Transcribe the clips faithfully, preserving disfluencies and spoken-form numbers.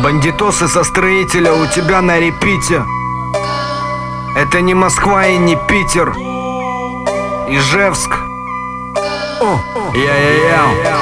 Бандитосы со строителя у тебя на репите. Это не Москва и не Питер. Ижевск. Я-я-я.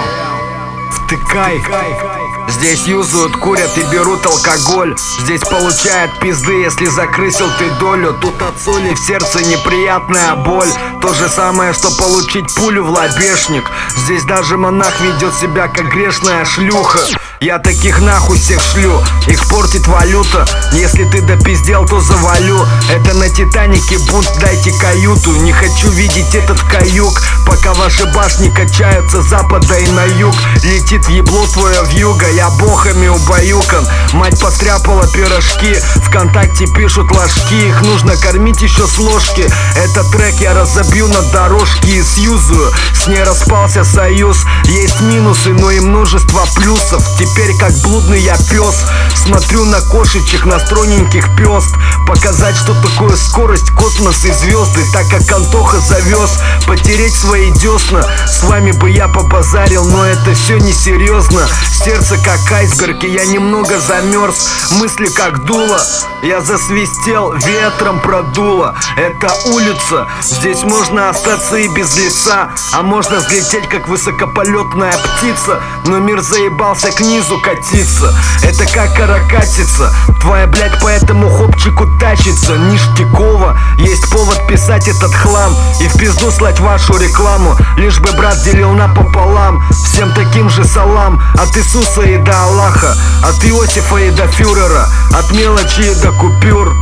Втыкай. Здесь юзают, курят и берут алкоголь. Здесь получают пизды, если закрысил ты долю. Тут от соли в сердце неприятная боль. То же самое, что получить пулю в лобешник. Здесь даже монах ведет себя как грешная шлюха. Я таких нахуй всех шлю, их портит валюта. Если ты допиздел, то завалю. Это на Титанике бунт, дайте каюту. Не хочу видеть этот каюк, пока ваши башни качаются с запада и на юг. Летит в ебло твое вьюга, я бохами убаюкан. Мать постряпала пирожки, ВКонтакте пишут ложки. Их нужно кормить еще с ложки. Этот трек я разобью на дорожке и сьюзую. С ней распался союз. Есть минусы, но и множество плюсов. Теперь как блудный я пес смотрю на кошечек, на стройненьких пёст. Показать, что такое скорость, космос и звезды. Так как Антоха завез, потереть свои десна. С вами бы я побазарил, но это все несерьезно. Сердце как айсберг, и я немного замерз. Мысли как дуло, я засвистел, ветром продуло. Это улица, здесь можно остаться и без лица, а можно взлететь как высокополетная птица. Но мир заебался к низу катиться. Это как каракатица, твоя блядь по этому хопчику тащится. Ништякова, есть повод писать этот хлам и в пизду слать вашу рекламу. Лишь бы брат делил напополам. Всем таким же салам. От Иисуса и до Аллаха, от Иосифа и до фюрера, от мелочи и до купюр.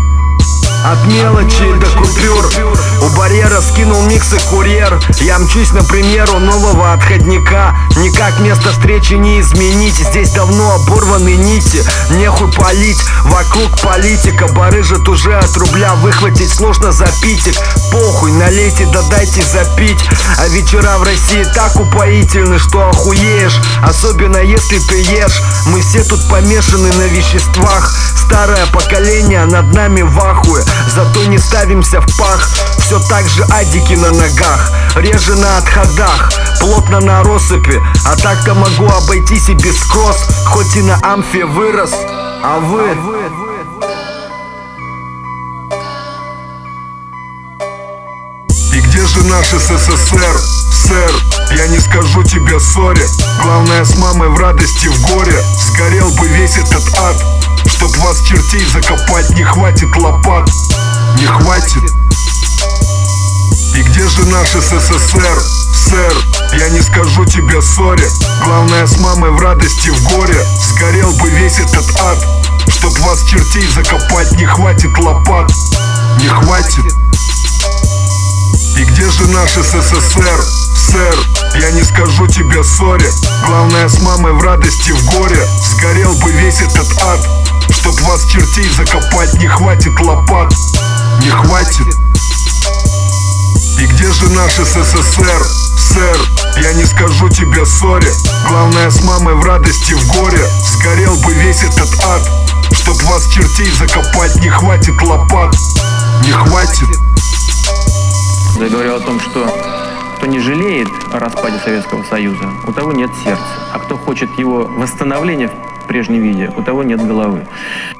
От мелочи до купюр. У барьера скинул микс и курьер. Я мчусь на премьеру нового отходника. Никак место встречи не изменить. Здесь давно оборваны нити. Нехуй палить, вокруг политика. Барыжит уже от рубля, выхватить сложно за питик. Похуй, налейте, да дайте запить. А вечера в России так упоительны, что охуеешь. Особенно если ты ешь. Мы все тут помешаны на веществах. Старое поколение над нами в ахуе, зато не ставимся в пах. Все так же адики на ногах, реже на отходах, плотно на россыпи. А так-то могу обойтись и без кросс, хоть и на амфе вырос. А вы... И где же наш СССР, сэр? Я не скажу тебе сори. Главное, с мамой в радости, в горе. Сгорел бы весь этот ад. Чтоб вас чертей закопать, не хватит лопат. Не хватит. И где же наш СССР, сэр? Я не скажу тебе сори. Главное, с мамой в радости, в горе. Сгорел бы весь этот ад. Чтоб вас чертей закопать, не хватит лопат. Не хватит. И где же наш СССР, сэр? Я не скажу тебе сори. Главное, с мамой в радости, в горе. Сгорел бы весь этот ад. Чтоб вас чертей закопать, не хватит лопат. Не хватит. И где же наш СССР, сэр? Я не скажу тебе сори. Главное, с мамой в радости, в горе. Сгорел бы весь этот ад. Чтоб вас чертей закопать, не хватит лопат. Не хватит. Я говорил о том, что кто не жалеет о распаде Советского Союза, у того нет сердца. А кто хочет его восстановления в прежнем виде, у того нет головы.